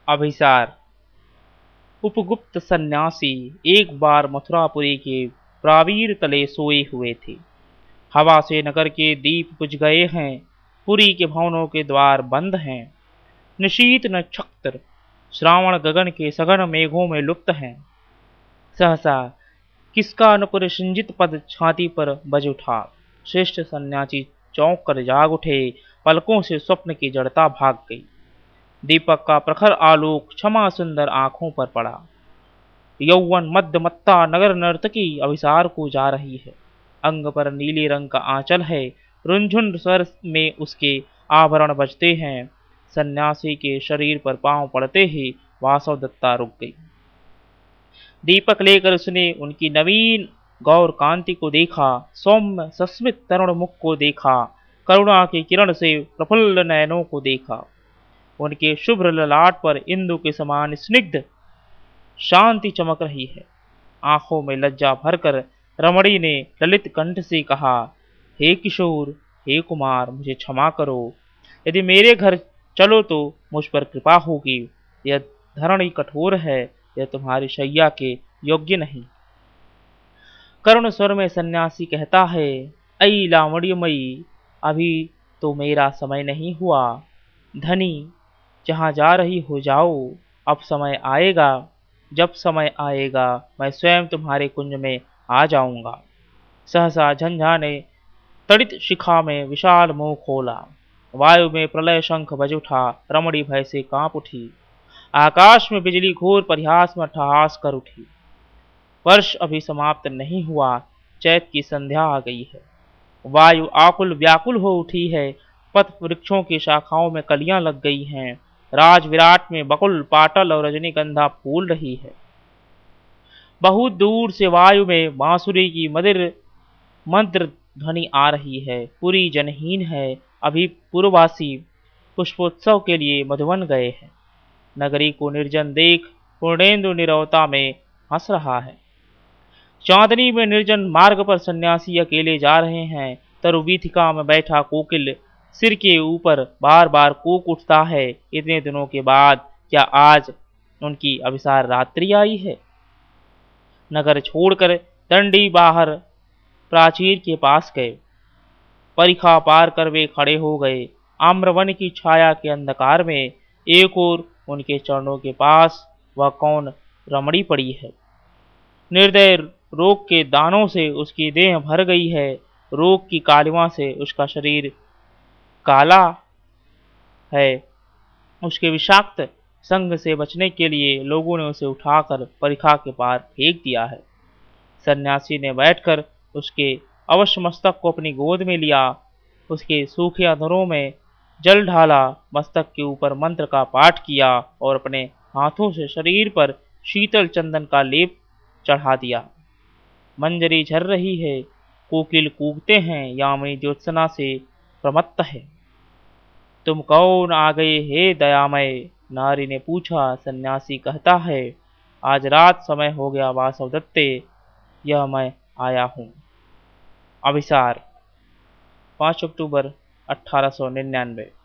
अभिसार। उपगुप्त सन्यासी एक बार मथुरापुरी के प्रावीर तले सोए हुए थे। हवा से नगर के दीप बुझ गए हैं, पुरी के भवनों के द्वार बंद हैं। निशीत नक्षत्र श्रावण गगन के सघन मेघों में लुप्त हैं। सहसा किसका अनुपुर सिंजित पद छाती पर बज उठा। श्रेष्ठ सन्यासी चौंक कर जाग उठे, पलकों से स्वप्न की जड़ता भाग गई। दीपक का प्रखर आलोक क्षमा सुंदर आंखों पर पड़ा। यौवन मद्दमत्ता नगर नर्तकी अभिसार को जा रही है। अंग पर नीले रंग का आंचल है, रुंझुन स्वर में उसके आभरण बजते हैं। सन्यासी के शरीर पर पांव पड़ते ही वासव दत्ता रुक गई। दीपक लेकर उसने उनकी नवीन गौर कांति को देखा, सौम्य सस्मित तरुण मुख को देखा, करुणा की किरण से प्रफुल्ल नयनों को देखा। उनके शुभ्र ललाट पर इंदु के समान स्निग्ध शांति चमक रही है। आंखों में लज्जा भरकर रमणी ने ललित कंठ से कहा, हे किशोर, हे कुमार, मुझे क्षमा करो। यदि मेरे घर चलो तो मुझ पर कृपा होगी। यह धरणी कठोर है, यह तुम्हारी शैया के योग्य नहीं। करुण स्वर में सन्यासी कहता है, ऐ लावण्यमयी, अभी तो मेरा समय नहीं हुआ। धनी, जहाँ जा रही हो जाओ, अब समय आएगा। जब समय आएगा मैं स्वयं तुम्हारे कुंज में आ जाऊंगा। सहसा झंझा ने तड़ित शिखा में विशाल मुंह खोला। वायु में प्रलय शंख बज उठा। रमणी भय से कांप उठी। आकाश में बिजली घोर परिहास में ठहास कर उठी। वर्ष अभी समाप्त नहीं हुआ, चैत की संध्या आ गई है। वायु आकुल व्याकुल हो उठी है। पथ वृक्षों की शाखाओं में कलियां लग गई हैं। राज विराट में बकुल, पाटल और रजनीगंधा फूल रही है। बहुत दूर से वायु में बांसुरी की मदिर मंत्र ध्वनि आ रही है। पूरी जनहीन है। अभी पूर्ववासी पुष्पोत्सव के लिए मधुवन गए हैं। नगरी को निर्जन देख पूर्णेंदु निरवता में हंस रहा है। चांदनी में निर्जन मार्ग पर सन्यासी अकेले जा रहे हैं। तरुवीथिका में बैठा कोकिल सिर के ऊपर बार बार कूक उठता है। इतने दिनों के बाद क्या आज उनकी अभिसार रात्रि आई है? नगर छोड़कर दंडी बाहर प्राचीर के पास गए। परिखा पार कर वे खड़े हो गए। आम्रवन की छाया के अंधकार में एक ओर उनके चरणों के पास वह कौन रमणी पड़ी है। निर्दय रोग के दानों से उसकी देह भर गई है। रोग की कालिमा से उसका शरीर काला है। उसके विषाक्त संग से बचने के लिए लोगों ने उसे उठाकर परिखा के पार फेंक दिया है। सन्यासी ने बैठकर उसके अवश्य मस्तक को अपनी गोद में लिया। उसके सूखे अधरों में जल ढाला, मस्तक के ऊपर मंत्र का पाठ किया और अपने हाथों से शरीर पर शीतल चंदन का लेप चढ़ा दिया। मंजरी झर रही है, कोकिल कूकते हैं, यामिनी ज्योत्सना से प्रमत्त है। तुम कौन आ गए हे दयामय? नारी ने पूछा। सन्यासी कहता है, आज रात समय हो गया वासव दत्ते, यह मैं आया हूँ। अभिसार 5 अक्टूबर 1899।